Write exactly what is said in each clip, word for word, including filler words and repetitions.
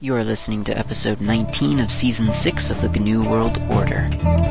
You are listening to episode nineteen of season six of the G N U World Order.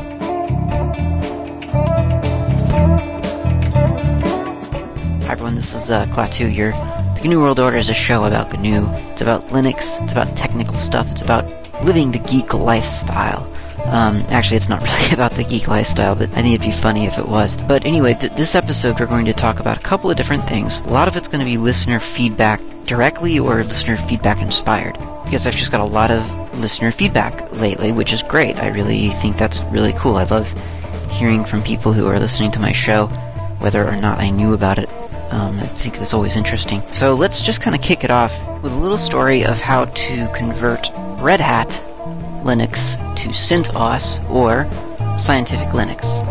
Hi everyone, this is uh, Klaatu here. The G N U World Order is a show about G N U. It's about Linux, it's about technical stuff, it's about living the geek lifestyle. Um, actually, it's not really about the geek lifestyle, but I think it'd be funny if it was. But anyway, th- this episode we're going to talk about a couple of different things. A lot of it's going to be listener feedback directly or listener feedback inspired. Because I've just got a lot of listener feedback lately, which is great. I really think that's really cool. I love hearing from people who are listening to my show, whether or not I knew about it. Um, I think that's always interesting. So let's just kind of kick it off with a little story of how to convert Red Hat Linux to CentOS or Scientific Linux.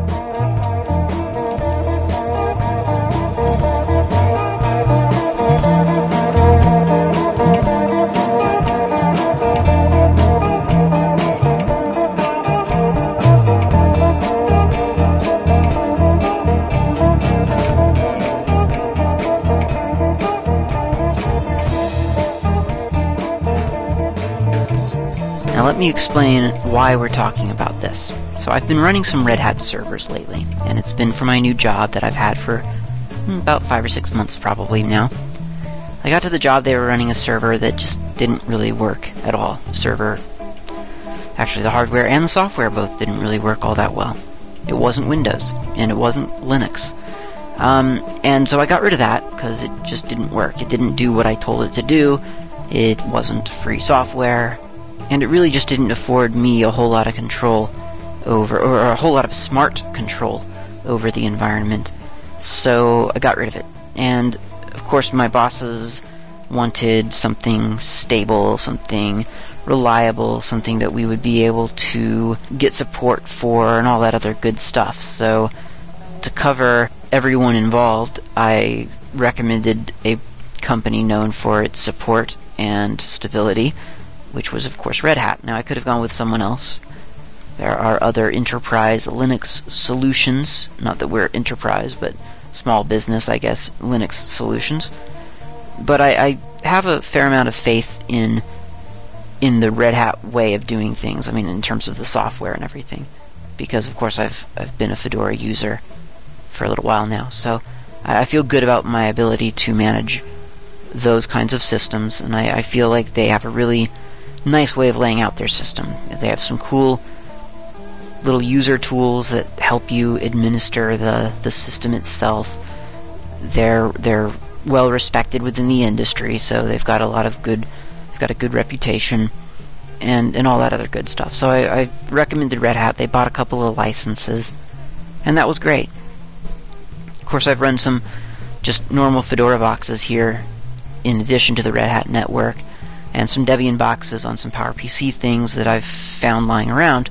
Now let me explain why we're talking about this. So I've been running some Red Hat servers lately, and it's been for my new job that I've had for hmm, about five or six months probably now. I got to the job, they were running a server that just didn't really work at all. The server, actually the hardware and the software both didn't really work all that well. It wasn't Windows, and it wasn't Linux. Um, and so I got rid of that, because it just didn't work. It didn't do what I told it to do. It wasn't free software. And it really just didn't afford me a whole lot of control over, or a whole lot of smart control over the environment. So I got rid of it. And of course my bosses wanted something stable, something reliable, something that we would be able to get support for and all that other good stuff. So to cover everyone involved, I recommended a company known for its support and stability, which was, of course, Red Hat. Now, I could have gone with someone else. There are other enterprise Linux solutions, not that we're enterprise, but small business, I guess, Linux solutions. But I, I have a fair amount of faith in in the Red Hat way of doing things, I mean, in terms of the software and everything. Because, of course, I've, I've been a Fedora user for a little while now, so I, I feel good about my ability to manage those kinds of systems, and I, I feel like they have a really nice way of laying out their system. They have some cool little user tools that help you administer the, the system itself. They're they're well respected within the industry, so they've got a lot of good they've got a good reputation and, and all that other good stuff. So I, I recommended Red Hat. They bought a couple of licenses, and that was great. Of course, I've run some just normal Fedora boxes here in addition to the Red Hat network, and some Debian boxes on some PowerPC things that I've found lying around.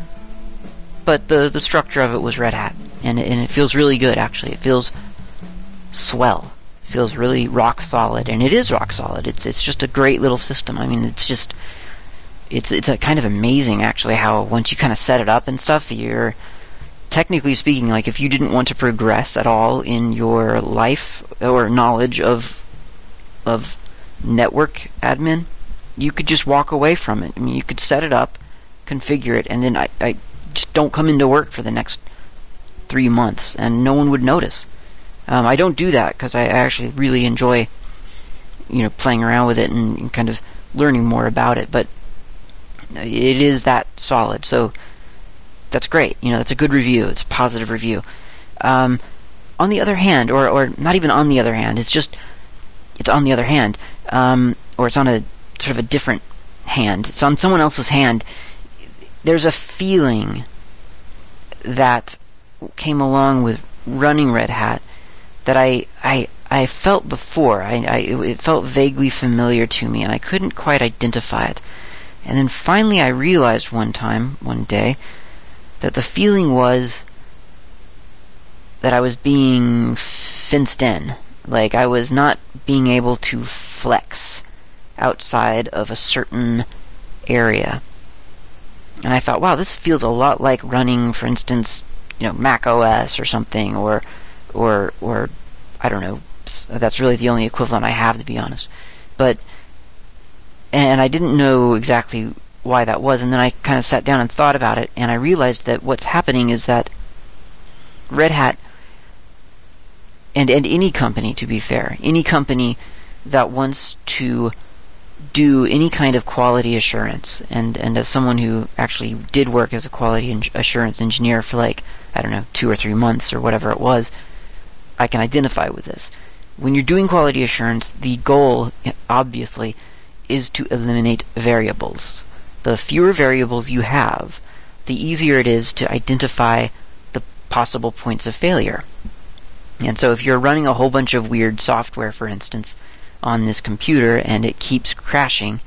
But the the structure of it was Red Hat, and it, and it feels really good, actually. It feels swell. It feels really rock solid, and it is rock solid. It's it's just a great little system. I mean, it's just it's it's a kind of amazing, actually, how once you kind of set it up and stuff, you're technically speaking, like if you didn't want to progress at all in your life or knowledge of of network admin, you could just walk away from it. I mean, you could set it up, configure it, and then I, I just don't come into work for the next three months, and no one would notice. Um, I don't do that because I actually really enjoy, you know, playing around with it and, and kind of learning more about it. But it is that solid, so that's great. You know, that's a good review. It's a positive review. Um, on the other hand, or or not even on the other hand, it's just it's on the other hand. Um, or it's on a sort of a different hand. It's on someone else's hand. There's a feeling that came along with running Red Hat that I I, I felt before. I, I it felt vaguely familiar to me, and I couldn't quite identify it. And then finally I realized one time, one day, that the feeling was that I was being fenced in. Like, I was not being able to flex outside of a certain area. And I thought, wow, this feels a lot like running, for instance, you know, Mac O S or something, or, or, or, I don't know, that's really the only equivalent I have, to be honest. But and I didn't know exactly why that was, and then I kind of sat down and thought about it, and I realized that what's happening is that Red Hat, and, and any company, to be fair, any company that wants to do any kind of quality assurance, and, and as someone who actually did work as a quality en- assurance engineer for like, I don't know, two or three months or whatever it was, I can identify with this. When you're doing quality assurance, the goal, obviously, is to eliminate variables. The fewer variables you have, the easier it is to identify the possible points of failure. And so if you're running a whole bunch of weird software, for instance, on this computer and it keeps crashing,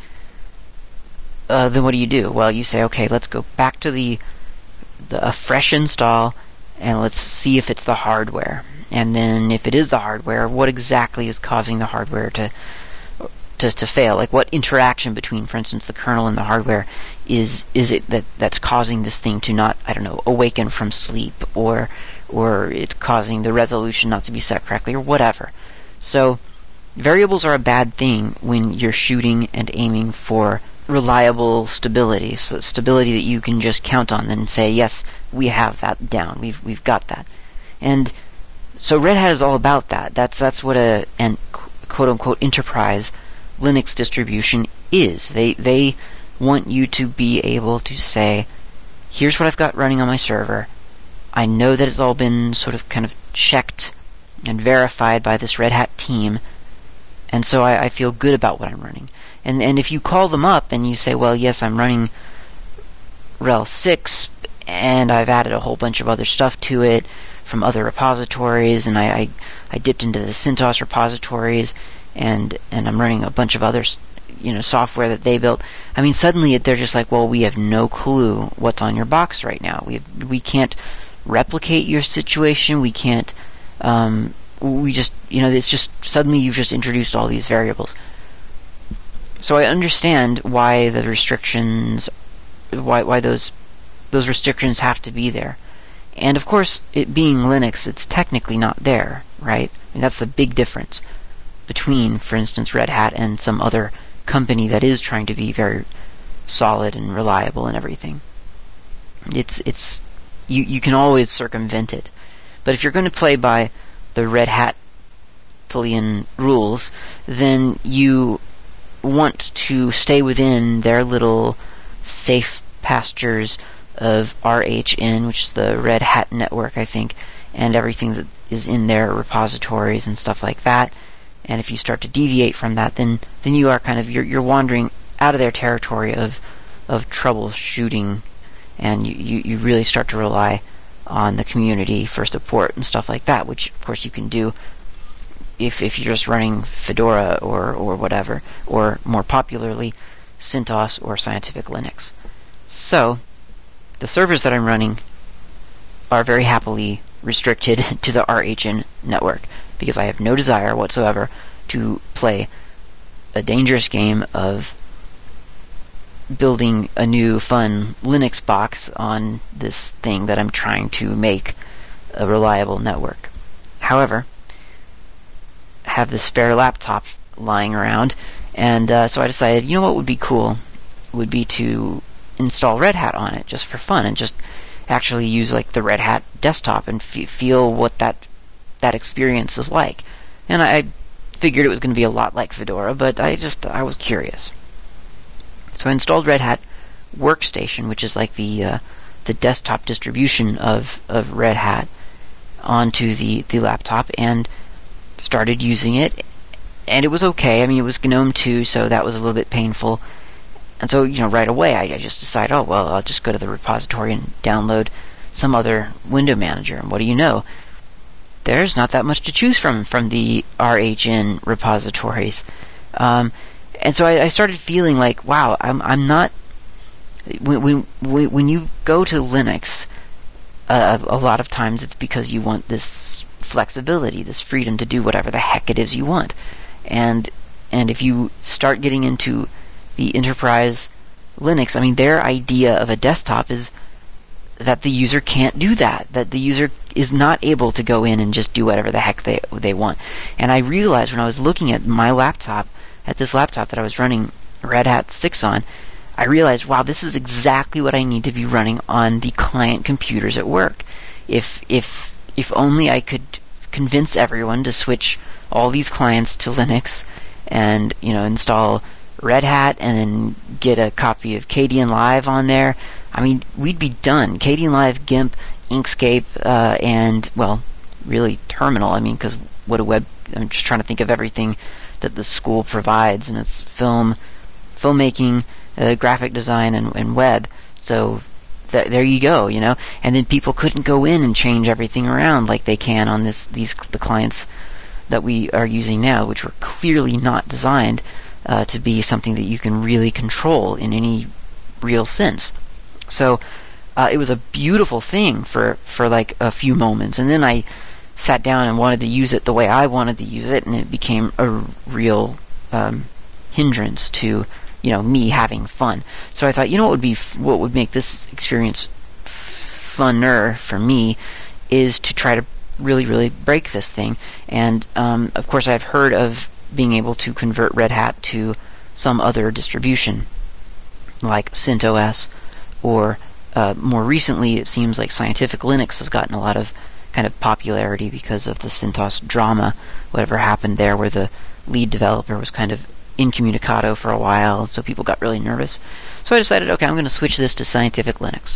uh, then what do you do? Well, you say, okay, let's go back to the, the a fresh install, and let's see if it's the hardware. And then if it is the hardware, what exactly is causing the hardware to to, to fail? Like, what interaction between, for instance, the kernel and the hardware is is it that that's causing this thing to not, I don't know, awaken from sleep, or or it's causing the resolution not to be set correctly, or whatever. So variables are a bad thing when you're shooting and aiming for reliable stability, so stability that you can just count on and say, yes, we have that down. We've we've got that. And so Red Hat is all about that. That's that's what a an quote unquote enterprise Linux distribution is. They they want you to be able to say, here's what I've got running on my server. I know that it's all been sort of kind of checked and verified by this Red Hat team, and so I, I feel good about what I'm running. And and if you call them up and you say, well, yes, I'm running R H E L six, and I've added a whole bunch of other stuff to it from other repositories, and I, I, I dipped into the CentOS repositories, and and I'm running a bunch of other, you know, software that they built. I mean, suddenly they're just like, well, we have no clue what's on your box right now. We have, we can't replicate your situation. We can't. Um, we just, you know, it's just suddenly you've just introduced all these variables. So I understand why the restrictions, why why those those restrictions have to be there. And of course, it being Linux, it's technically not there, right? I mean, that's the big difference between, for instance, Red Hat and some other company that is trying to be very solid and reliable and everything. It's it's you you can always circumvent it. But if you're going to play by the Red Hat-tilian rules, then you want to stay within their little safe pastures of R H N, which is the Red Hat network, I think, and everything that is in their repositories and stuff like that. And if you start to deviate from that, then then you are kind of you're you're wandering out of their territory of of troubleshooting, and you, you, you really start to rely on the community for support and stuff like that, which of course you can do if if you're just running Fedora or or whatever, or more popularly CentOS or Scientific Linux. So the servers that I'm running are very happily restricted to the R H N network, because I have no desire whatsoever to play a dangerous game of building a new fun Linux box on this thing that I'm trying to make a reliable network. However, I have this spare laptop lying around, and uh, so I decided, you know what would be cool would be to install Red Hat on it just for fun, and just actually use like the Red Hat desktop and f- feel what that that experience is like. And I, I figured it was going to be a lot like Fedora, but I just I was curious. So I installed Red Hat Workstation, which is like the uh, the desktop distribution of, of Red Hat, onto the, the laptop, and started using it. And it was okay. I mean, it was GNOME two, so that was a little bit painful. And so, you know, right away I, I just decided, oh, well, I'll just go to the repository and download some other window manager. And what do you know? There's not that much to choose from from the R H N repositories. Um, and so I, I started feeling like, wow, I'm I'm not... When, when, when you go to Linux, uh, a lot of times it's because you want this flexibility, this freedom to do whatever the heck it is you want. And and if you start getting into the enterprise Linux, I mean, their idea of a desktop is that the user can't do that, that the user is not able to go in and just do whatever the heck they they want. And I realized when I was looking at my laptop, at this laptop that I was running Red Hat six on, I realized, wow, this is exactly what I need to be running on the client computers at work. If if if only I could convince everyone to switch all these clients to Linux, and you know install Red Hat, and then get a copy of Kdenlive on there. I mean, we'd be done. Kdenlive, GIMP, Inkscape, uh, and well, really Terminal. I mean, because what a web. I'm just trying to think of everything that the school provides, and it's film, filmmaking, uh, graphic design, and, and web. So th- there you go, you know. And then people couldn't go in and change everything around like they can on this these the clients that we are using now, which were clearly not designed uh, to be something that you can really control in any real sense. So uh, it was a beautiful thing for for like a few moments, and then I sat down and wanted to use it the way I wanted to use it, and it became a real um, hindrance to, you know, me having fun. So I thought, you know, what would be f- what would make this experience f- funner for me is to try to really, really break this thing. And um, of course, I've heard of being able to convert Red Hat to some other distribution, like CentOS, or uh, more recently, it seems like Scientific Linux has gotten a lot of kind of popularity because of the CentOS drama, whatever happened there, where the lead developer was kind of incommunicado for a while, so people got really nervous. So I decided, okay, I'm going to switch this to Scientific Linux.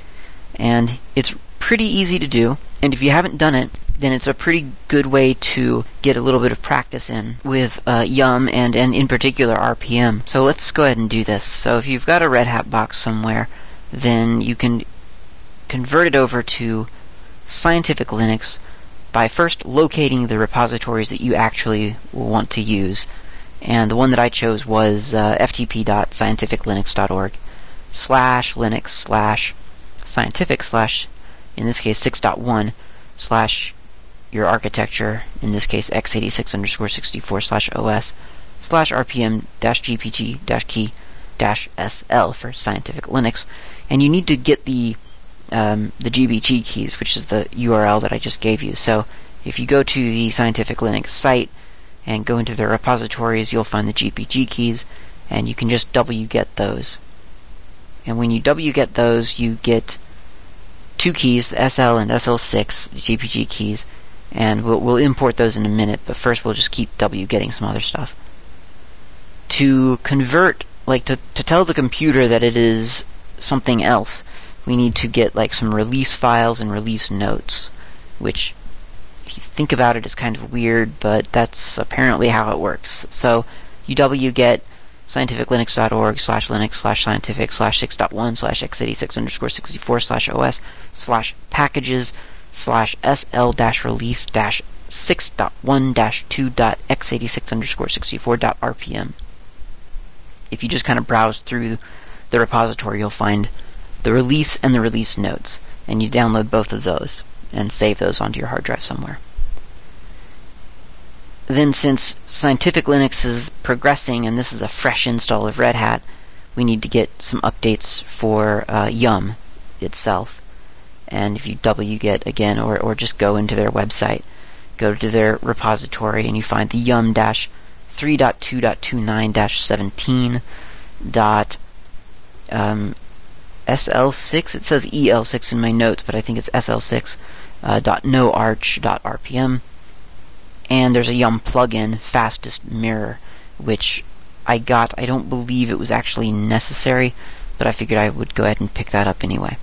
And it's pretty easy to do, and if you haven't done it, then it's a pretty good way to get a little bit of practice in with uh, Yum and, and in particular R P M. So let's go ahead and do this. So if you've got a Red Hat box somewhere, then you can convert it over to Scientific Linux by first locating the repositories that you actually want to use. And the one that I chose was uh, ftp.scientificlinux.org slash linux slash scientific slash, in this case, six point one slash your architecture, in this case, x eighty-six underscore sixty-four slash os slash rpm dash gpg dash key dash sl for Scientific Linux. And you need to get the Um, the G B G keys, which is the U R L that I just gave you. So if you go to the Scientific Linux site and go into their repositories, you'll find the G B G keys, and you can just wget those. And when you wget those, you get two keys, the S L and S L six G B G keys, and we'll, we'll import those in a minute, but first we'll just keep wgetting some other stuff. To convert, like to, to tell the computer that it is something else, we need to get like some release files and release notes, which, if you think about it, is kind of weird, but that's apparently how it works. So you wget scientificlinux.org slash linux slash scientific slash six point one slash x eighty-six underscore sixty-four slash os slash packages slash sl dash release dash six point one dash two dot x eighty-six underscore sixty-four dot rpm. If you just kind of browse through the repository, you'll find the release and the release notes, and you download both of those and save those onto your hard drive somewhere. Then, since Scientific Linux is progressing and this is a fresh install of Red Hat, we need to get some updates for uh, Yum itself. And if you wget again, or, or just go into their website, go to their repository, and you find the Yum three point two point twenty-nine dash seventeen dot um, S L six, it says E L six in my notes, but I think it's S L six uh, dot noarch dot rpm, and there's a Yum plugin, Fastest Mirror, which I got. I don't believe it was actually necessary, but I figured I would go ahead and pick that up anyway.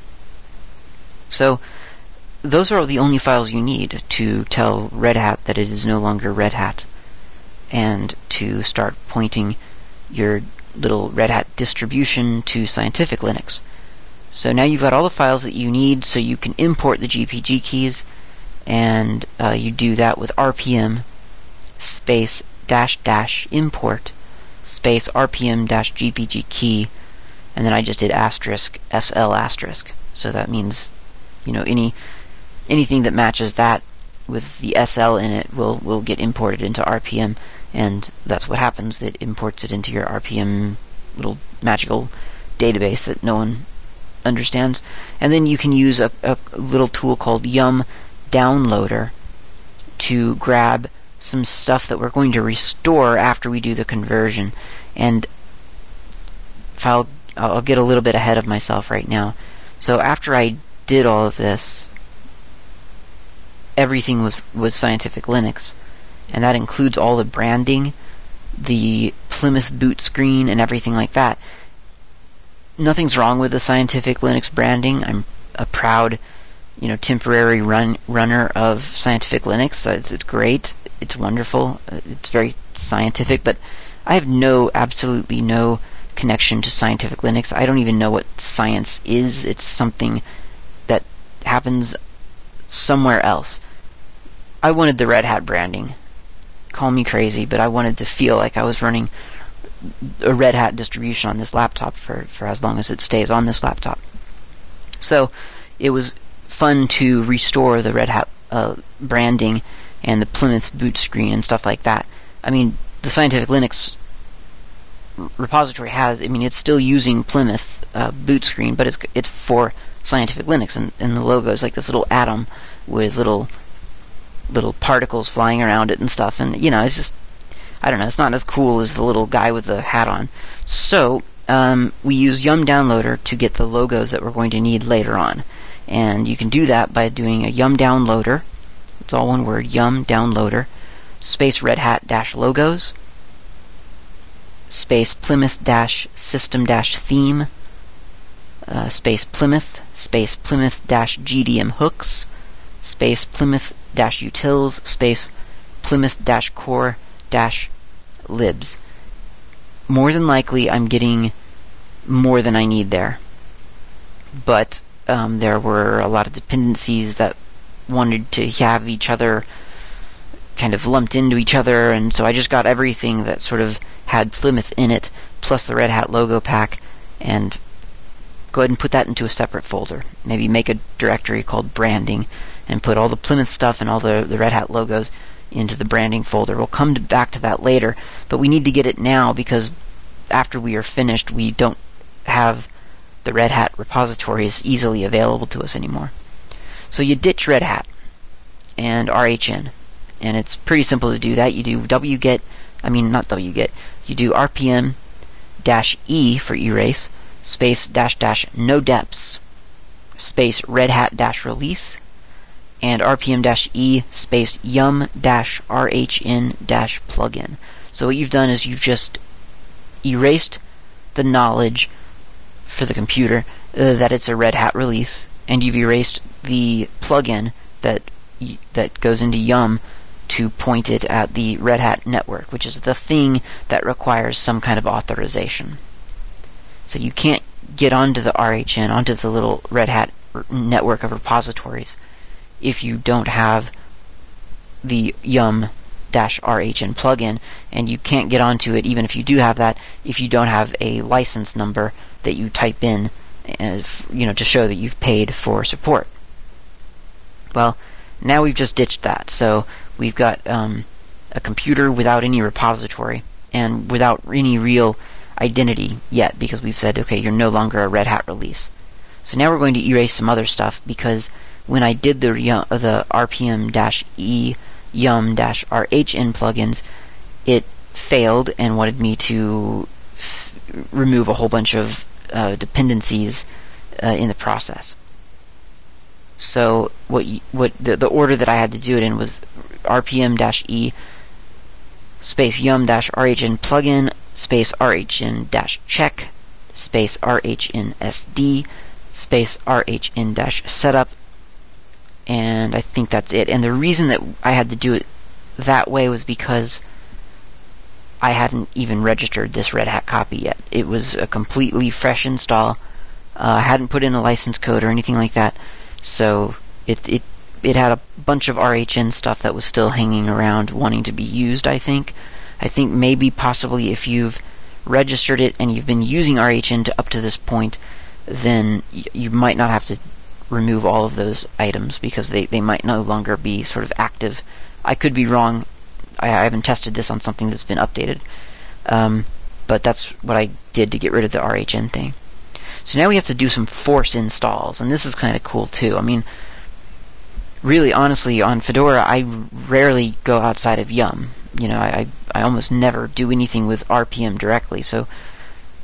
So those are the only files you need to tell Red Hat that it is no longer Red Hat, and to start pointing your little Red Hat distribution to Scientific Linux. So now you've got all the files that you need, so you can import the G P G keys, and uh, you do that with rpm space dash dash import space rpm dash gpg key, and then I just did asterisk sl asterisk. So that means, you know, any anything that matches that with the S L in it will will get imported into R P M. And that's what happens. It imports it into your R P M little magical database that no one understands. And then you can use a, a little tool called Yum Downloader to grab some stuff that we're going to restore after we do the conversion. And if I'll, I'll get a little bit ahead of myself right now. So after I did all of this, everything was, was Scientific Linux, and that includes all the branding, the Plymouth boot screen, and everything like that. Nothing's wrong with the Scientific Linux branding. I'm a proud, you know, temporary run runner of Scientific Linux. It's, it's great. It's wonderful. It's very scientific, but I have no, absolutely no connection to Scientific Linux. I don't even know what science is. It's something that happens somewhere else. I wanted the Red Hat branding. Call me crazy, but I wanted to feel like I was running a Red Hat distribution on this laptop for, for as long as it stays on this laptop. So it was fun to restore the Red Hat uh, branding and the Plymouth boot screen and stuff like that. I mean, the Scientific Linux repository has, I mean, it's still using Plymouth uh, boot screen, but it's it's for Scientific Linux, and, and the logo is like this little atom with little little particles flying around it and stuff, and you know, it's just, I don't know, it's not as cool as the little guy with the hat on. So um, we use Yum Downloader to get the logos that we're going to need later on, and you can do that by doing a Yum Downloader. It's all one word, Yum Downloader space Red Hat dash logos space Plymouth dash system dash theme uh, space Plymouth space Plymouth dash G D M hooks space Plymouth dash utils space Plymouth dash core dash libs. More than likely I'm getting more than I need there, but um, there were a lot of dependencies that wanted to have each other kind of lumped into each other, and so I just got everything that sort of had Plymouth in it, plus the Red Hat logo pack, and go ahead and put that into a separate folder. Maybe make a directory called branding, and put all the Plymouth stuff and all the, the Red Hat logos into the branding folder. We'll come to, back to that later, but we need to get it now because after we are finished, we don't have the Red Hat repositories easily available to us anymore. So you ditch Red Hat and R H N, and it's pretty simple to do that. You do wget, I mean not wget, you do rpm dash e for erase space dash dash no deps space Red Hat dash release and rpm dash e space yum dash rhn dash plugin. So what you've done is you've just erased the knowledge for the computer uh, that it's a Red Hat release, and you've erased the plugin that y that goes into Yum to point it at the Red Hat network, which is the thing that requires some kind of authorization. So you can't get onto the R H N, onto the little Red Hat network of repositories, if you don't have the Yum R H N plugin, and you can't get onto it even if you do have that if you don't have a license number that you type in, uh, you know, to show that you've paid for support. Well, now we've just ditched that, so we've got um, a computer without any repository and without any real identity yet, because we've said, okay, you're no longer a Red Hat release. So now we're going to erase some other stuff, because when I did the uh, the rpm-e yum-rhn plugins, it failed and wanted me to f remove a whole bunch of uh, dependencies uh, in the process. So what y what the, the order that I had to do it in was rpm-e space yum-rhn plugin space rhn-check space rhnsd space rhn-setup, and I think that's it. And the reason that I had to do it that way was because I hadn't even registered this Red Hat copy yet. It was a completely fresh install. Uh, I hadn't put in a license code or anything like that, so it it it had a bunch of R H N stuff that was still hanging around wanting to be used, I think. I think maybe possibly if you've registered it and you've been using R H N to up to this point, then y you might not have to remove all of those items because they, they might no longer be sort of active. I could be wrong. I, I haven't tested this on something that's been updated. Um, but that's what I did to get rid of the R H N thing. So now we have to do some force installs, and this is kind of cool too. I mean, really, honestly, on Fedora, I rarely go outside of Yum. You know, I, I almost never do anything with R P M directly, so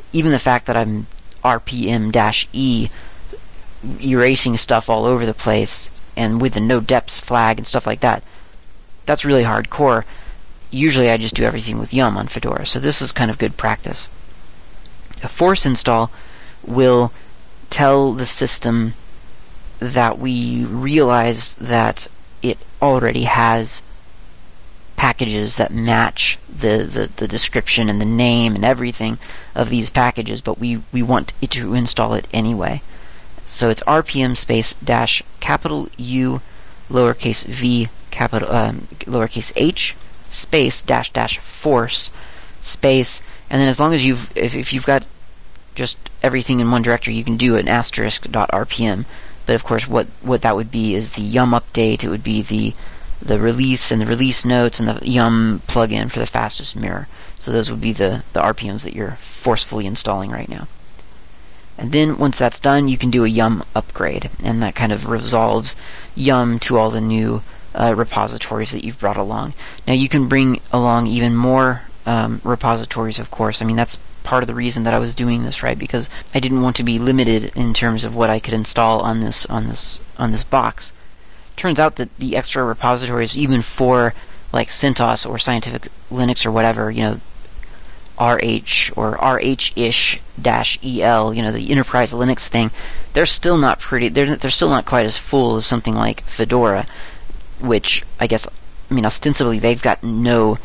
even the fact that I'm R P M-E erasing stuff all over the place, and with the no deps flag and stuff like that, that's really hardcore. Usually I just do everything with yum on Fedora, so this is kind of good practice. A force install will tell the system that we realize that it already has packages that match the, the, the description and the name and everything of these packages, but we, we want it to install it anyway. So it's rpm space dash capital U lowercase v capital um, lowercase h space dash dash force space, and then as long as you've if, if you've got just everything in one directory, you can do an asterisk dot rpm. But of course, what what that would be is the yum update. It would be the the release and the release notes and the yum plugin for the fastest mirror. So those would be the the R P Ms that you're forcefully installing right now. And then once that's done, you can do a yum upgrade, and that kind of resolves yum to all the new uh, repositories that you've brought along. Now you can bring along even more um, repositories, of course. I mean, that's part of the reason that I was doing this, right? Because I didn't want to be limited in terms of what I could install on this on this on this box. Turns out that the extra repositories, even for like CentOS or Scientific Linux or whatever, you know, R H or R H-ish dash E L, you know, the Enterprise Linux thing, they're still not pretty, they're, they're still not quite as full as something like Fedora, which I guess, I mean, ostensibly they've got no,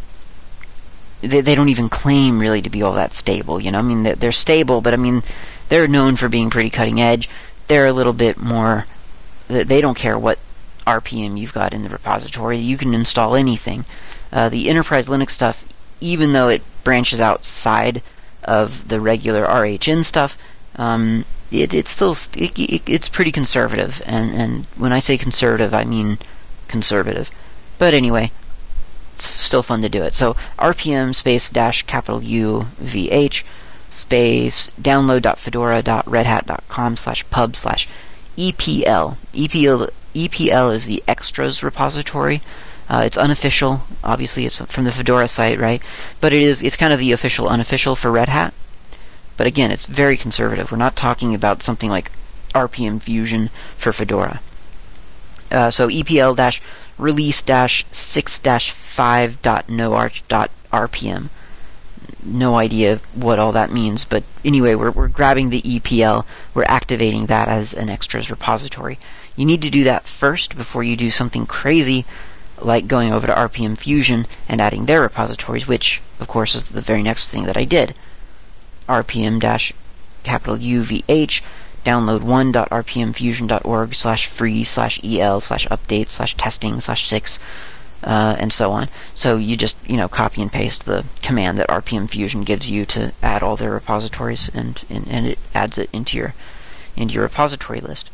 they, they don't even claim really to be all that stable, you know, I mean, they're, they're stable, but I mean, they're known for being pretty cutting edge. They're a little bit more, they don't care what R P M you've got in the repository, you can install anything. Uh, the Enterprise Linux stuff, even though it branches outside of the regular R H N stuff, um, it, it's still it, it, it's pretty conservative. And, and when I say conservative, I mean conservative. But anyway, it's still fun to do it. So rpm space dash capital U V H space download.fedora.redhat.com slash pub slash EPL. EPL EPL is the extras repository. Uh, it's unofficial. Obviously, it's from the Fedora site, right? But it is, it's kind of the official unofficial for Red Hat. But again, it's very conservative. We're not talking about something like R P M Fusion for Fedora. Uh, so E P L dash release dash six dash five dot no arch dot R P M. No idea what all that means, but anyway, we're we're grabbing the E P L. We're activating that as an extras repository. You need to do that first before you do something crazy like going over to R P M Fusion and adding their repositories, which, of course, is the very next thing that I did. rpm dash capital U V H download one dot r p m fusion dot org slash free slash el slash update slash testing slash six uh, and so on. So you just, you know, copy and paste the command that R P M Fusion gives you to add all their repositories, and, and, and it adds it into your into your repository list.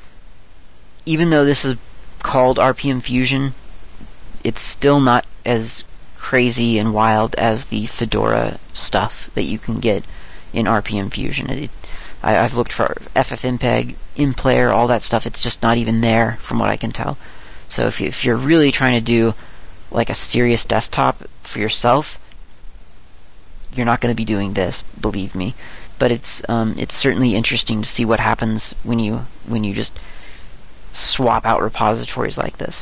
Even though this is called R P M Fusion, it's still not as crazy and wild as the Fedora stuff that you can get in R P M Fusion. It, I, I've looked for FFmpeg, InPlayer, all that stuff. It's just not even there, from what I can tell. So if, you, if you're really trying to do like a serious desktop for yourself, you're not going to be doing this, believe me. But it's um, it's certainly interesting to see what happens when you when you just swap out repositories like this.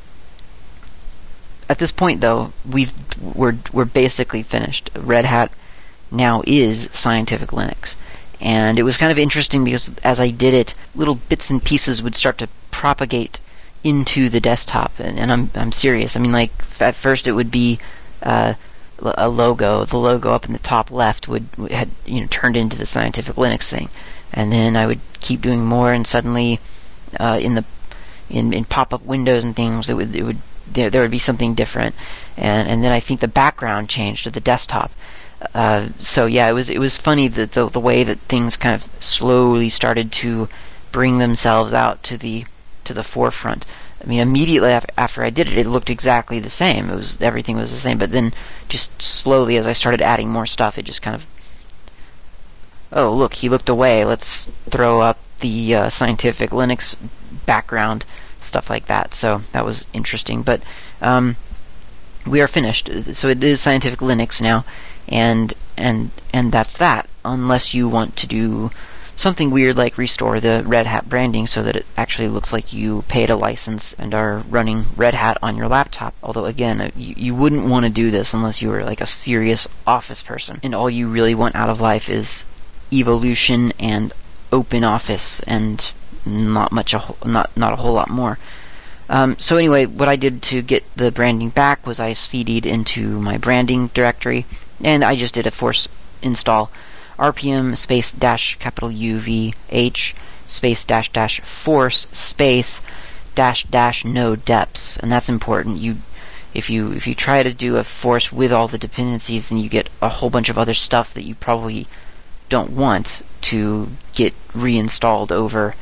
At this point, though, we've we're we're basically finished. Red Hat now is Scientific Linux, and it was kind of interesting because as I did it, little bits and pieces would start to propagate into the desktop, and, and I'm I'm serious. I mean, like at first it would be uh, a logo. The logo up in the top left would had you know turned into the Scientific Linux thing, and then I would keep doing more, and suddenly uh, in the in, in pop-up windows and things, it would it would There, there would be something different, and and then I think the background changed to the desktop. Uh, so yeah, it was it was funny that the the way that things kind of slowly started to bring themselves out to the to the forefront. I mean, immediately af- after I did it, it looked exactly the same. It was everything was the same, but then just slowly, as I started adding more stuff, it just kind of, oh look, he looked away. Let's throw up the uh, Scientific Linux background. Stuff like that. So that was interesting. But um, we are finished. So it is Scientific Linux now, and and and that's that, unless you want to do something weird like restore the Red Hat branding so that it actually looks like you paid a license and are running Red Hat on your laptop. Although again, you, you wouldn't want to do this unless you were like a serious Office person and all you really want out of life is Evolution and Open Office and not much a whole, not not a whole lot more. Um, so anyway, what I did to get the branding back was I C D'd into my branding directory, and I just did a force install rpm space dash capital U V H space dash dash force space dash dash no deps, and that's important. You if you if you try to do a force with all the dependencies, then you get a whole bunch of other stuff that you probably don't want to get reinstalled over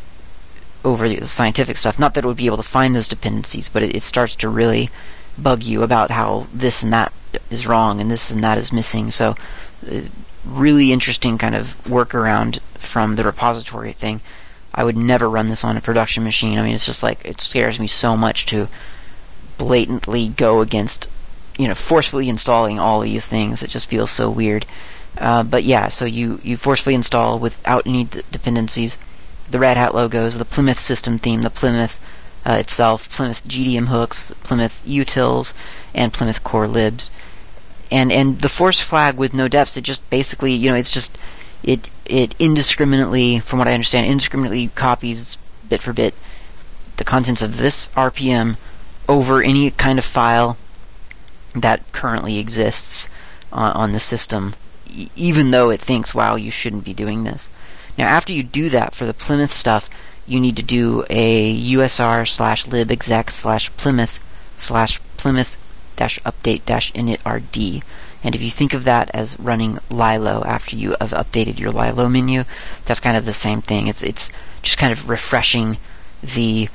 over the scientific stuff. Not that it would be able to find those dependencies, but it, it starts to really bug you about how this and that is wrong and this and that is missing. So uh, really interesting kind of workaround from the repository thing. I would never run this on a production machine. I mean, it's just like, it scares me so much to blatantly go against, you know, forcefully installing all these things. It just feels so weird. Uh, but yeah, so you, you forcefully install without any d- dependencies the Red Hat logos, the Plymouth system theme, the Plymouth uh, itself, Plymouth G D M hooks, Plymouth utils, and Plymouth core libs. And and the force flag with no deps, it just basically, you know, it's just, it it indiscriminately, from what I understand, indiscriminately copies bit for bit the contents of this R P M over any kind of file that currently exists uh, on the system, e- even though it thinks, wow, you shouldn't be doing this. Now, after you do that for the Plymouth stuff, you need to do a usr slash libexec slash plymouth slash plymouth dash update dash initrd. And if you think of that as running Lilo after you have updated your Lilo menu, that's kind of the same thing. It's it's just kind of refreshing the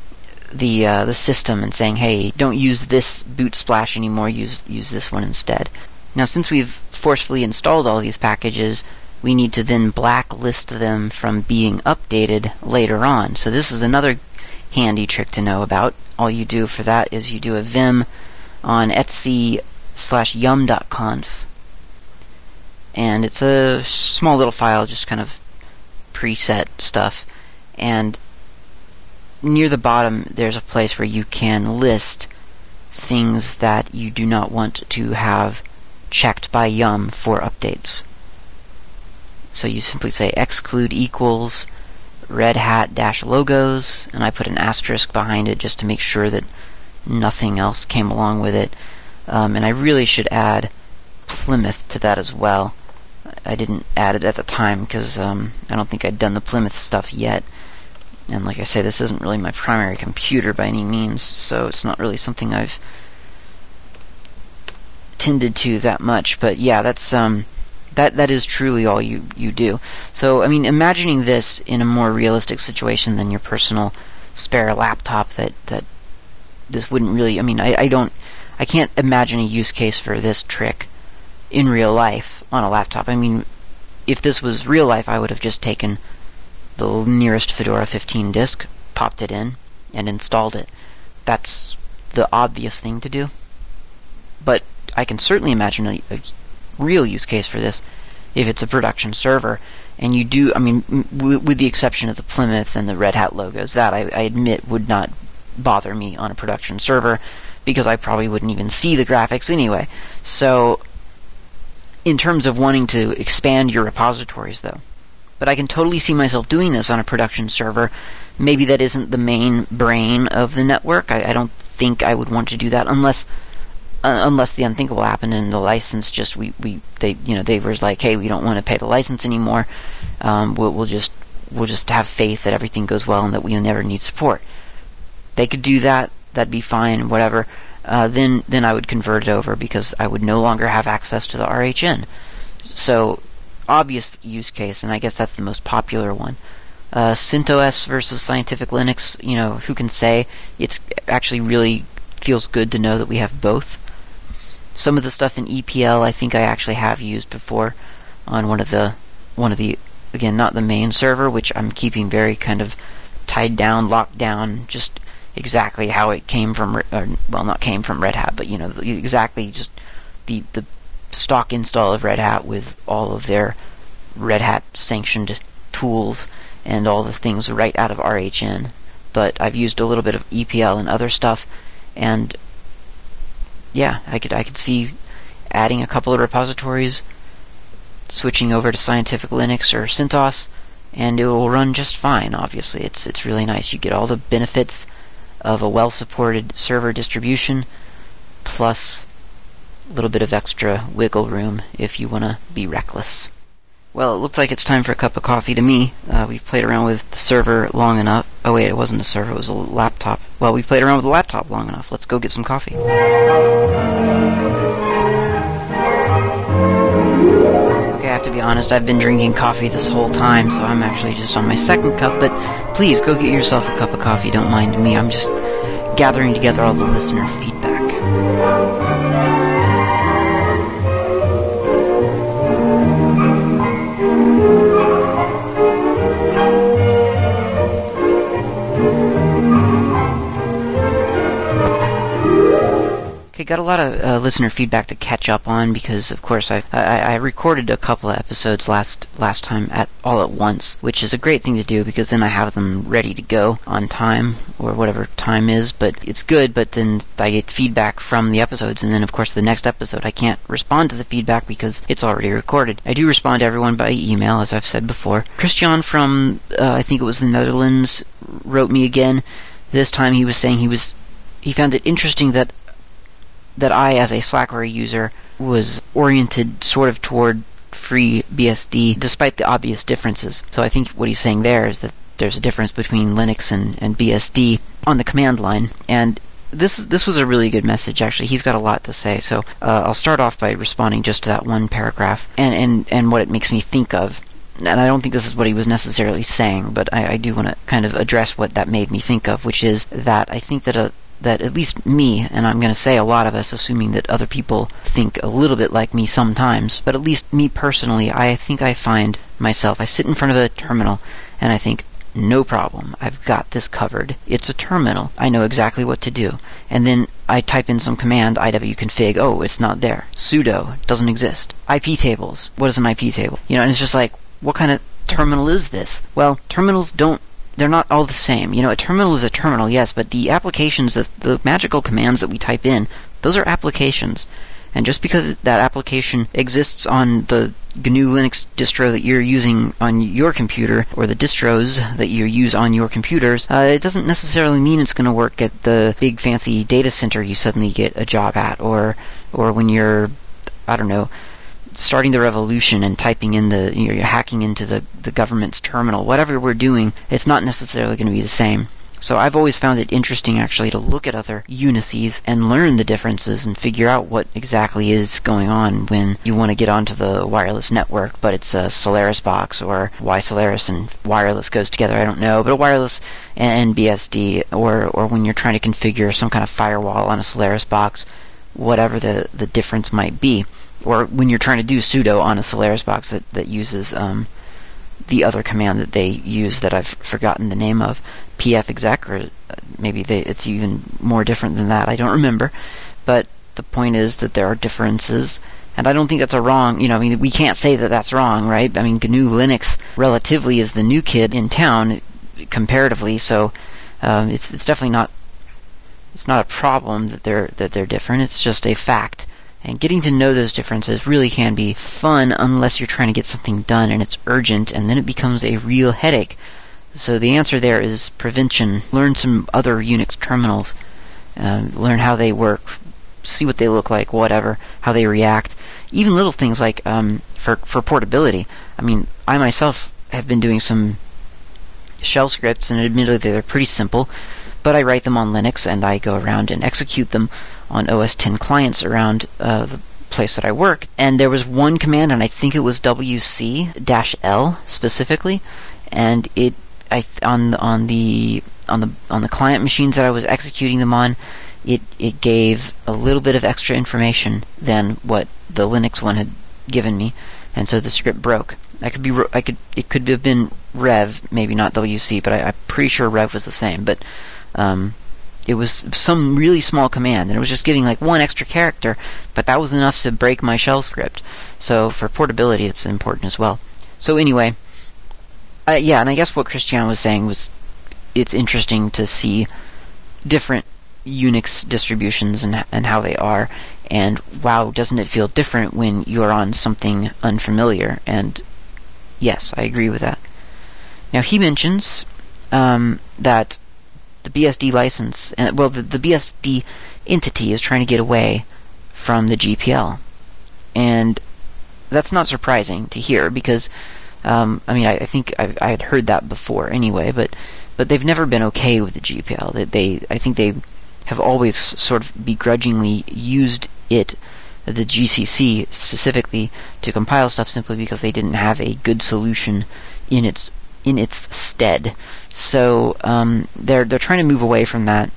the uh, the system and saying, hey, don't use this boot splash anymore. Use use this one instead. Now, since we've forcefully installed all these packages, we need to then blacklist them from being updated later on. So this is another handy trick to know about. All you do for that is you do a vim on etc slash yum.conf, and it's a small little file, just kind of preset stuff, and near the bottom there's a place where you can list things that you do not want to have checked by Yum for updates. So you simply say exclude equals Red Hat dash logos, and I put an asterisk behind it just to make sure that nothing else came along with it. Um, and I really should add Plymouth to that as well. I didn't add it at the time because um, I don't think I'd done the Plymouth stuff yet. And like I say, this isn't really my primary computer by any means, so it's not really something I've tended to that much. But yeah, that's um, that that is truly all you, you do. So, I mean, imagining this in a more realistic situation than your personal spare laptop, that, that this wouldn't really, I mean, I, I don't, I can't imagine a use case for this trick in real life on a laptop. I mean, if this was real life, I would have just taken the nearest Fedora fifteen disk, popped it in, and installed it. That's the obvious thing to do. But I can certainly imagine a, a real use case for this if it's a production server, and you do, I mean, m- w- with the exception of the Plymouth and the Red Hat logos, that I, I admit would not bother me on a production server, because I probably wouldn't even see the graphics anyway. So, in terms of wanting to expand your repositories, though, but I can totally see myself doing this on a production server. Maybe that isn't the main brain of the network. I, I don't think I would want to do that unless uh, unless the unthinkable happened and the license just we, we they you know they were like, hey, we don't want to pay the license anymore. Um, we'll, we'll just we'll just have faith that everything goes well and that we never need support. They could do that. That'd be fine. Whatever. Uh, then then I would convert it over because I would no longer have access to the R H N. So, obvious use case, and I guess that's the most popular one. Uh, CentOS versus Scientific Linux, you know, who can say? It's actually really feels good to know that we have both. Some of the stuff in E P L I think I actually have used before on one of the, one of the, again, not the main server, which I'm keeping very kind of tied down, locked down, just exactly how it came from, or, well, not came from Red Hat, but, you know, exactly just the, the stock install of Red Hat with all of their Red Hat sanctioned tools and all the things right out of R H N. But I've used a little bit of E P L and other stuff, and yeah, I could I could see adding a couple of repositories, switching over to Scientific Linux or CentOS, and it will run just fine. Obviously, it's it's really nice. You get all the benefits of a well-supported server distribution, plus a little bit of extra wiggle room if you want to be reckless. Well, it looks like it's time for a cup of coffee to me. Uh, we've played around with the server long enough. Oh wait, it wasn't a server, it was a laptop. Well, we've played around with the laptop long enough. Let's go get some coffee. Okay, I have to be honest, I've been drinking coffee this whole time, so I'm actually just on my second cup, but please go get yourself a cup of coffee, don't mind me. I'm just gathering together all the listener feedback. Okay, got a lot of uh, listener feedback to catch up on because, of course, I, I I recorded a couple of episodes last last time at all at once, which is a great thing to do because then I have them ready to go on time or whatever time is. But it's good. But then I get feedback from the episodes, and then of course the next episode I can't respond to the feedback because it's already recorded. I do respond to everyone by email, as I've said before. Christian from uh, I think it was the Netherlands wrote me again. This time he was saying he was he found it interesting that. that I, as a Slackware user, was oriented sort of toward free B S D, despite the obvious differences. So I think what he's saying there is that there's a difference between Linux and, and B S D on the command line, and this this was a really good message, actually. He's got a lot to say, so uh, I'll start off by responding just to that one paragraph, and, and, and what it makes me think of. And I don't think this is what he was necessarily saying, but I, I do want to kind of address what that made me think of, which is that I think that a that at least me, and I'm going to say a lot of us, assuming that other people think a little bit like me sometimes, but at least me personally, I think I find myself, I sit in front of a terminal, and I think, no problem, I've got this covered. It's a terminal. I know exactly what to do. And then I type in some command, iwconfig, oh, it's not there. Sudo, doesn't exist. I P tables, what is an I P table? You know, and it's just like, what kind of terminal is this? Well, terminals don't they're not all the same. You know, a terminal is a terminal, yes, but the applications, the, the magical commands that we type in, those are applications. And just because that application exists on the G N U Linux distro that you're using on your computer, or the distros that you use on your computers, uh, it doesn't necessarily mean it's going to work at the big fancy data center you suddenly get a job at, or or when you're, I don't know, starting the revolution and typing in the, you know, you're hacking into the, the government's terminal. Whatever we're doing, it's not necessarily going to be the same. So I've always found it interesting, actually, to look at other Unices and learn the differences and figure out what exactly is going on when you want to get onto the wireless network, but it's a Solaris box, or why Solaris and wireless goes together, I don't know, but a wireless and B S D, or, or when you're trying to configure some kind of firewall on a Solaris box, whatever the, the difference might be. Or when you're trying to do sudo on a Solaris box that, that uses um, the other command that they use that I've forgotten the name of, pfexec, or maybe they, it's even more different than that, I don't remember. But the point is that there are differences, and I don't think that's a wrong, you know, I mean, we can't say that that's wrong, right? I mean, G N U Linux relatively is the new kid in town, comparatively, so um, it's it's definitely not, it's not a problem that they're that they're different, it's just a fact. And getting to know those differences really can be fun unless you're trying to get something done and it's urgent, and then it becomes a real headache. So the answer there is prevention. Learn some other Unix terminals. Uh, learn how they work. See what they look like, whatever. How they react. Even little things like um, for, for portability. I mean, I myself have been doing some shell scripts, and admittedly they're pretty simple, but I write them on Linux, and I go around and execute them on O S ten clients around uh, the place that I work. And there was one command, and I think it was W C L specifically, and it I th- on on the on the on the client machines that I was executing them on, it it gave a little bit of extra information than what the Linux one had given me, and so the script broke. I could be I could it could have been Rev, maybe not W C, but I, I'm pretty sure Rev was the same. But um, it was some really small command, and it was just giving like one extra character, but that was enough to break my shell script. So for portability, it's important as well. So anyway, uh, yeah, and I guess what Christian was saying was it's interesting to see different Unix distributions and and how they are, and wow, doesn't it feel different when you're on something unfamiliar? And yes, I agree with that. Now he mentions um, that the B S D license, uh, well, the, the B S D entity is trying to get away from the G P L, and that's not surprising to hear because, um, I mean, I, I think I, I had heard that before anyway, but but they've never been okay with the G P L. They, they I think they have always sort of begrudgingly used it, the G C C specifically, to compile stuff simply because they didn't have a good solution in its in its stead. So um, they're they're trying to move away from that,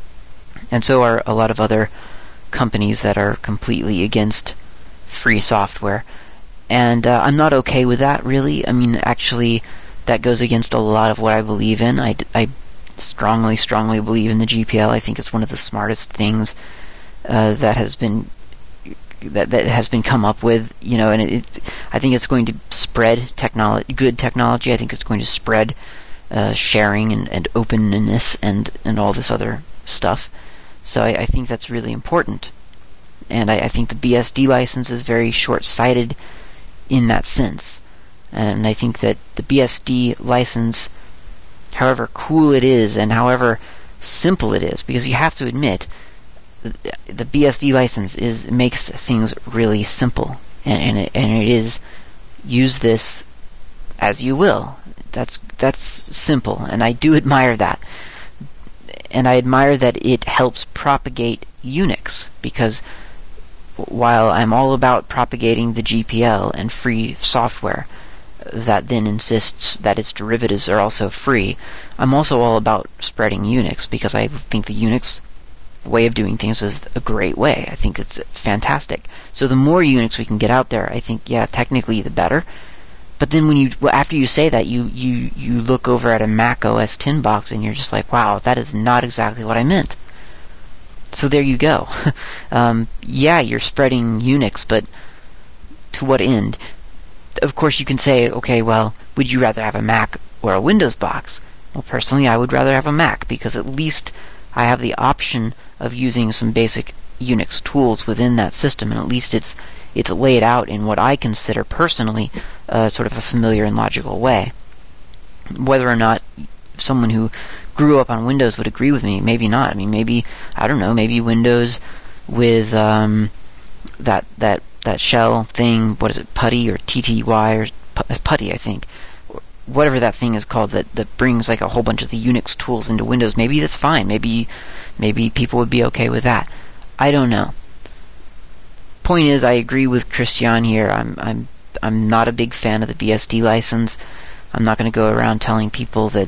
and so are a lot of other companies that are completely against free software. And uh, I'm not okay with that, really. I mean, actually, that goes against a lot of what I believe in. I, I strongly, strongly believe in the G P L. I think it's one of the smartest things uh, that has been that that has been come up with. You know, and it, it I think it's going to spread technology, good technology. I think it's going to spread uh, sharing and, and openness and and all this other stuff. So I, I think that's really important. And I, I think the B S D license is very short-sighted in that sense. And I think that the B S D license, however cool it is and however simple it is, because you have to admit, the B S D license is makes things really simple, and and it, and it is use this as you will. That's that's simple, and I do admire that. And I admire that it helps propagate Unix, because while I'm all about propagating the G P L and free software that then insists that its derivatives are also free, I'm also all about spreading Unix, because I think the Unix way of doing things is a great way. I think it's fantastic. So the more Unix we can get out there, I think, yeah, technically the better. But then when you, well, after you say that, you, you, you look over at a Mac O S tin box and you're just like, wow, that is not exactly what I meant. So there you go. um, yeah, you're spreading Unix, but to what end? Of course you can say, okay, well, would you rather have a Mac or a Windows box? Well, personally, I would rather have a Mac, because at least I have the option of using some basic Unix tools within that system, and at least it's it's laid out in what I consider personally uh, sort of a familiar and logical way. Whether or not someone who grew up on Windows would agree with me, maybe not. I mean, maybe, I don't know, maybe Windows with um, that that that shell thing, what is it, Putty or T T Y, or Putty, I think, whatever that thing is called, that, that brings like a whole bunch of the Unix tools into Windows, maybe that's fine. Maybe maybe people would be okay with that. I don't know. Point is, I agree with Christian here. I'm I'm I'm not a big fan of the B S D license. I'm not going to go around telling people that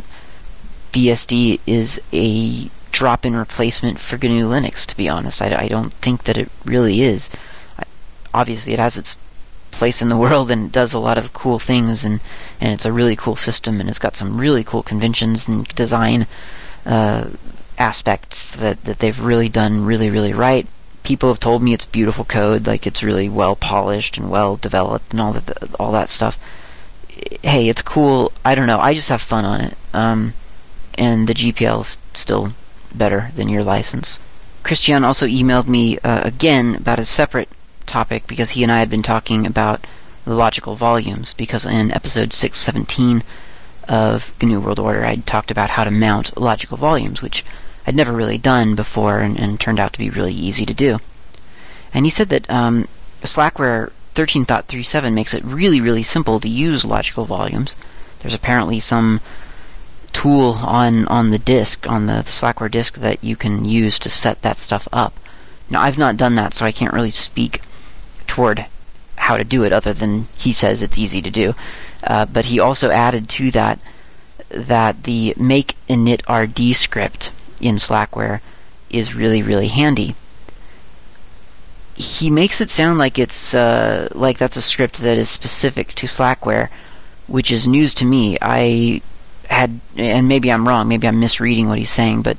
B S D is a drop-in replacement for G N U Linux, to be honest. I, I don't think that it really is. I, obviously, it has its place in the world and does a lot of cool things, and, and it's a really cool system, and it's got some really cool conventions and design uh, aspects that, that they've really done really, really right. People have told me it's beautiful code, like it's really well polished and well developed and all that, all that stuff. Hey, it's cool. I don't know. I just have fun on it. Um, and the G P L is still better than your license. Christian also emailed me uh, again about a separate topic, because he and I had been talking about the logical volumes, because in episode six seventeen of G N U World Order I'd talked about how to mount logical volumes, which I'd never really done before, and, and turned out to be really easy to do. And he said that um, Slackware thirteen point thirty-seven makes it really, really simple to use logical volumes. There's apparently some tool on, on the disk, on the, the Slackware disk, that you can use to set that stuff up. Now, I've not done that, so I can't really speak toward how to do it, other than he says it's easy to do. Uh, but he also added to that that the make initrd script in Slackware is really, really handy. He makes it sound like it's uh, like that's a script that is specific to Slackware, which is news to me. I had, and maybe I'm wrong, maybe I'm misreading what he's saying, but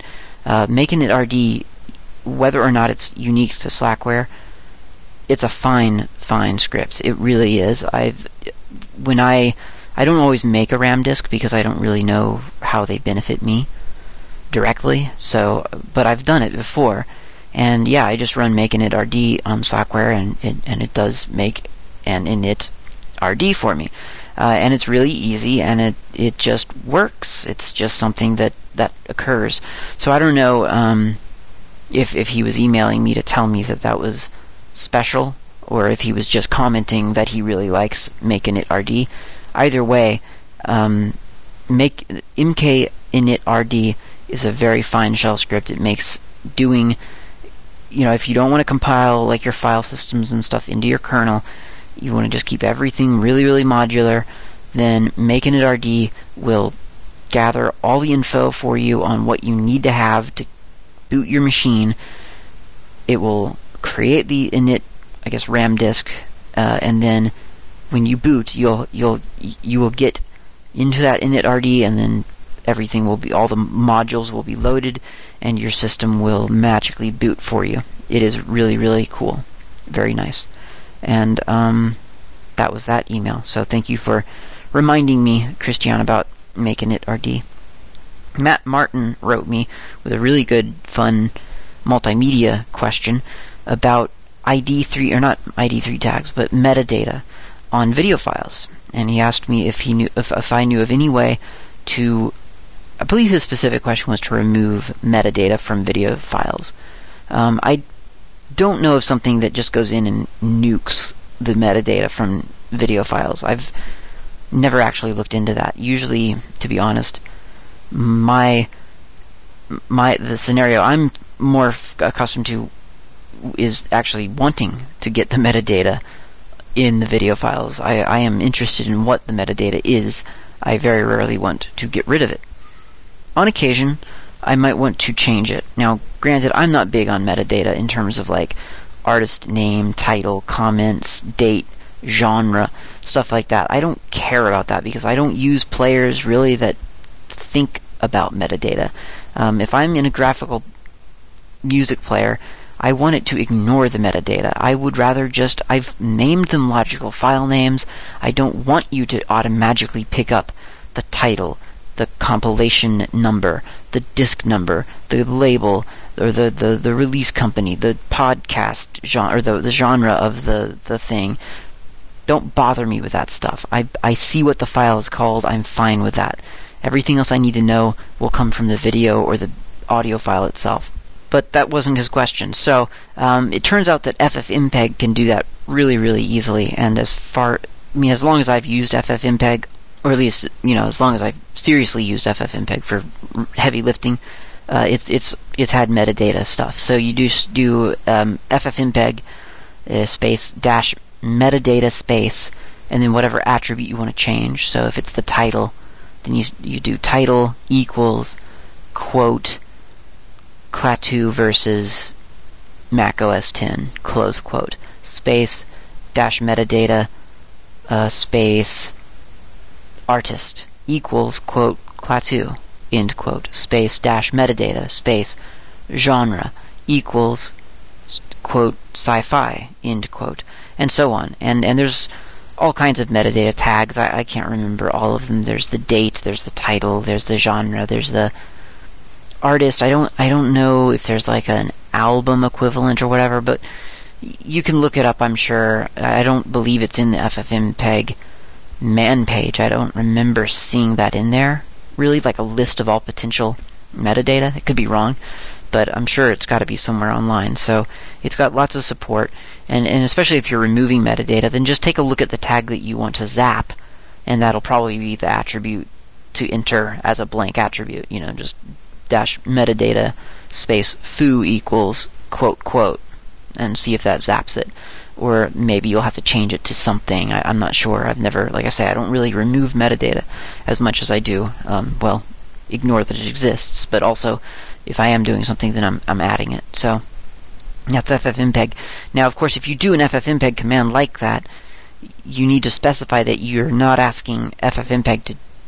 Uh, make init R D, whether or not it's unique to Slackware, it's a fine, fine script. It really is. I've when I I don't always make a RAM disk because I don't really know how they benefit me directly. So, but I've done it before, and yeah, I just run make init R D on Slackware, and it and it does make an init R D for me, uh, and it's really easy, and it it just works. It's just something that that occurs. So I don't know um, if if he was emailing me to tell me that that was special, or if he was just commenting that he really likes make init R D. Either way, um, make M K init R D is a very fine shell script. It makes doing, you know, if you don't want to compile like your file systems and stuff into your kernel, you want to just keep everything really, really modular, then make init R D will gather all the info for you on what you need to have to boot your machine. It will create the init, I guess, RAM disk, uh, and then when you boot, you'll you'll you will get into that init R D, and then everything will be, all the modules will be loaded, and your system will magically boot for you. It is really, really cool, very nice. And um, that was that email. So thank you for reminding me, Christian, about make init R D. Matt Martin wrote me with a really good, fun multimedia question about I D three, or not I D three tags, but metadata on video files, and he asked me if he knew if, if I knew of any way to, I believe his specific question was to remove metadata from video files. Um, I don't know of something that just goes in and nukes the metadata from video files. I've never actually looked into that. Usually, to be honest, my my the scenario I'm more f- accustomed to is actually wanting to get the metadata in the video files. I, I am interested in what the metadata is. I very rarely want to get rid of it. On occasion, I might want to change it. Now, granted, I'm not big on metadata in terms of like artist name, title, comments, date, genre, stuff like that. I don't care about that because I don't use players really that think about metadata. Um, if I'm in a graphical music player, I want it to ignore the metadata. I would rather just, I've named them logical file names. I don't want you to automatically pick up the title, the compilation number, the disc number, the label, or the, the, the release company, the podcast genre, or the, the genre of the, the thing. Don't bother me with that stuff. I, I see what the file is called. I'm fine with that. Everything else I need to know will come from the video or the audio file itself. But that wasn't his question. So um, it turns out that FFmpeg can do that really, really easily. And as far, I mean, as long as I've used FFmpeg, or at least, you know, as long as I've seriously used FFmpeg for heavy lifting, uh, it's it's it's had metadata stuff. So you just do um, FFmpeg uh, space dash metadata space, and then whatever attribute you want to change. So if it's the title, then you you do title equals quote Klaatu versus Mac O S ten, close quote, space, dash metadata, uh, space, artist, equals, quote, Klaatu, end quote, space, dash metadata, space, genre, equals, quote, sci-fi, end quote, and so on. And and there's all kinds of metadata tags. I, I can't remember all of them. There's the date, there's the title, there's the genre, there's the artist. I don't I don't know if there's like an album equivalent or whatever, but you can look it up, I'm sure. I don't believe it's in the FFmpeg man page. I don't remember seeing that in there, really, like a list of all potential metadata. It could be wrong, but I'm sure it's got to be somewhere online. So it's got lots of support, and, and especially if you're removing metadata, then just take a look at the tag that you want to zap, and that'll probably be the attribute to enter as a blank attribute. You know, just dash metadata space foo equals quote quote, and see if that zaps it. Or maybe you'll have to change it to something. I, I'm not sure. I've never, like I say, I don't really remove metadata as much as I do, um, well, ignore that it exists, but also if I am doing something, then I'm I'm adding it. So that's FFmpeg. Now, of course, if you do an FFmpeg command like that, you need to specify that you're not asking FFmpeg to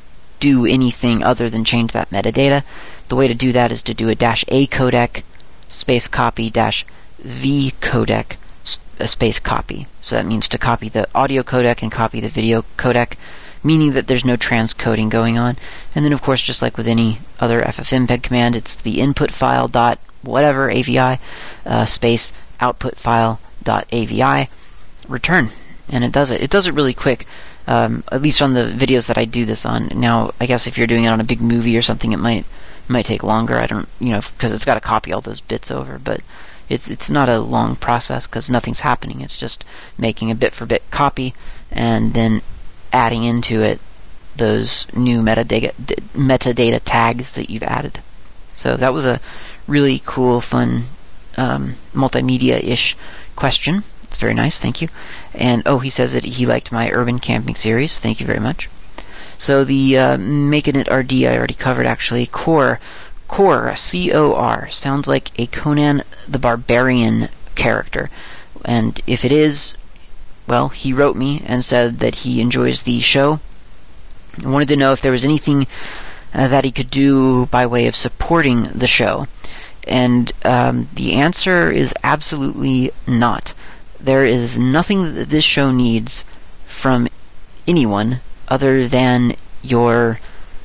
do anything other than change that metadata, the way to do that is to do a dash A codec space copy dash V codec a space copy. So that means to copy the audio codec and copy the video codec, meaning that there's no transcoding going on. And then, of course, just like with any other F F mpeg command, it's the input file dot whatever A V I uh, space output file dot A V I return, and it does it. It does it really quick. Um, at least on the videos that I do this on. Now, I guess if you're doing it on a big movie or something, it might it might take longer. I don't, you know, because it's got to copy all those bits over. But it's it's not a long process because nothing's happening. It's just making a bit for bit copy and then adding into it those new metadata d- metadata tags that you've added. So that was a really cool, fun, um, multimedia-ish question. It's very nice, thank you. And, oh, he says that he liked my urban camping series. Thank you very much. So the uh, Making It R D I already covered, actually. Core, Core, C O R, sounds like a Conan the Barbarian character. And if it is, well, he wrote me and said that he enjoys the show. I wanted to know if there was anything uh, that he could do by way of supporting the show. And um, the answer is absolutely not. There is nothing that this show needs from anyone other than your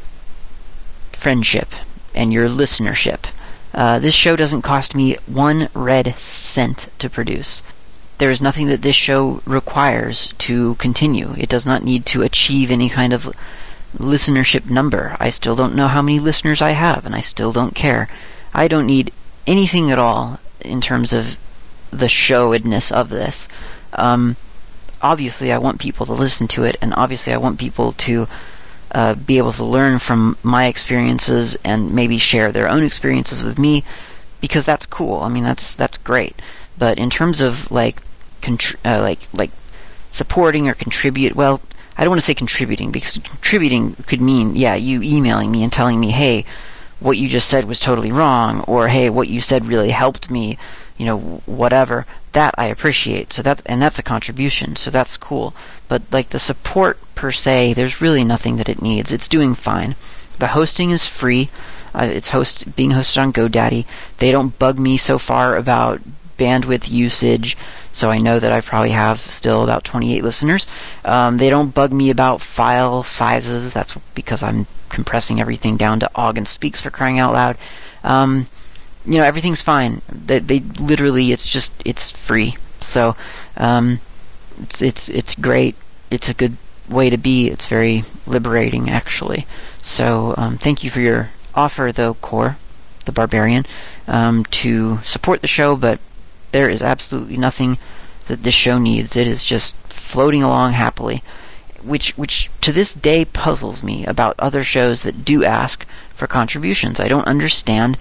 friendship and your listenership. Uh, this show doesn't cost me one red cent to produce. There is nothing that this show requires to continue. It does not need to achieve any kind of listenership number. I still don't know how many listeners I have, and I still don't care. I don't need anything at all in terms of the showedness of this. Um, obviously, I want people to listen to it, and obviously I want people to uh, be able to learn from my experiences and maybe share their own experiences with me, because that's cool. I mean, that's that's great. But in terms of like, contr- uh, like like supporting or contribute, well, I don't want to say contributing, because contributing could mean, yeah, you emailing me and telling me, hey, what you just said was totally wrong, or hey, what you said really helped me, you know, whatever. That I appreciate. So that, and that's a contribution, so that's cool. But like the support per se, there's really nothing that it needs. It's doing fine. The hosting is free. Uh, it's host being hosted on GoDaddy. They don't bug me so far about bandwidth usage, so I know that I probably have still about twenty-eight listeners. Um, they don't bug me about file sizes. That's because I'm compressing everything down to Ogg and Speaks, for crying out loud. Um, you know, everything's fine. They, they literally, it's just, it's free. So, um, it's it's it's great. It's a good way to be. It's very liberating, actually. So, um, thank you for your offer, though, Core, the Barbarian, um, to support the show, but there is absolutely nothing that this show needs. It is just floating along happily, which which to this day puzzles me about other shows that do ask for contributions. I don't understand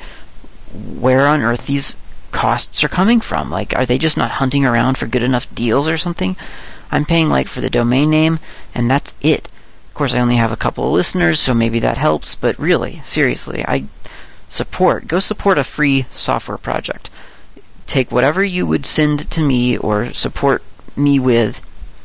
where on earth these costs are coming from. Like, are they just not hunting around for good enough deals or something? I'm paying, like, for the domain name, and that's it. Of course, I only have a couple of listeners, so maybe that helps, but really, seriously, I support. Go support a free software project. Take whatever you would send to me or support me with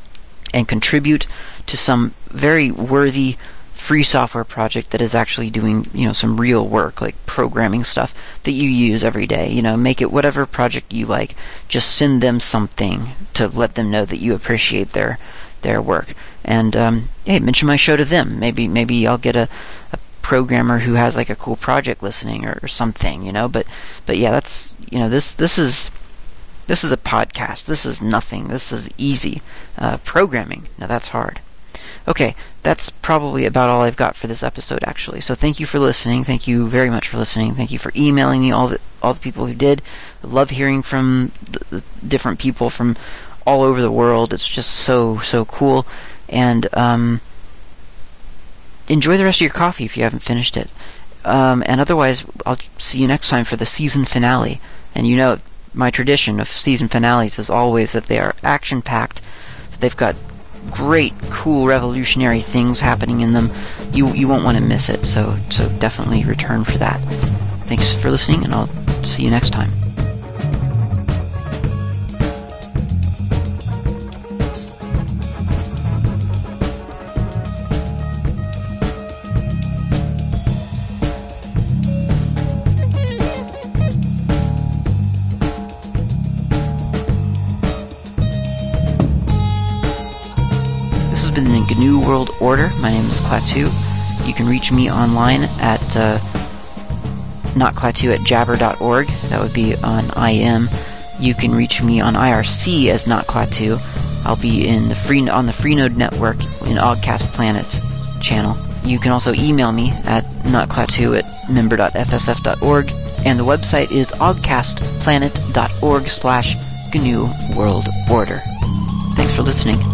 and contribute to some very worthy free software project that is actually doing, you know, some real work, like programming stuff that you use every day. You know, make it whatever project you like. Just send them something to let them know that you appreciate their their work. And um, hey, mention my show to them. Maybe maybe I'll get a, a programmer who has like a cool project listening or, or something. You know, but but yeah, that's, you know, this this is this is a podcast. This is nothing. This is easy. Uh, programming, now that's hard. Okay, that's probably about all I've got for this episode, actually. So thank you for listening. Thank you very much for listening. Thank you for emailing me, all the all the people who did. I love hearing from the, the different people from all over the world. It's just so, so cool. And um, enjoy the rest of your coffee if you haven't finished it. Um, and otherwise, I'll see you next time for the season finale. And you know, my tradition of season finales is always that they are action-packed. They've got great, cool, revolutionary things happening in them. You you won't want to miss it, so so definitely return for that. Thanks for listening, and I'll see you next time. G N U World Order. My name is Klaatu. You can reach me online at uh, not Klaatu at jabber dot org. That would be on I M. You can reach me on I R C as not Klaatu. I'll be in the free on the Freenode network in Oggcast Planet channel. You can also email me at notklaatu at member dot f s f dot org, and the website is oggcastplanet dot org slash G N U World Order. Thanks for listening.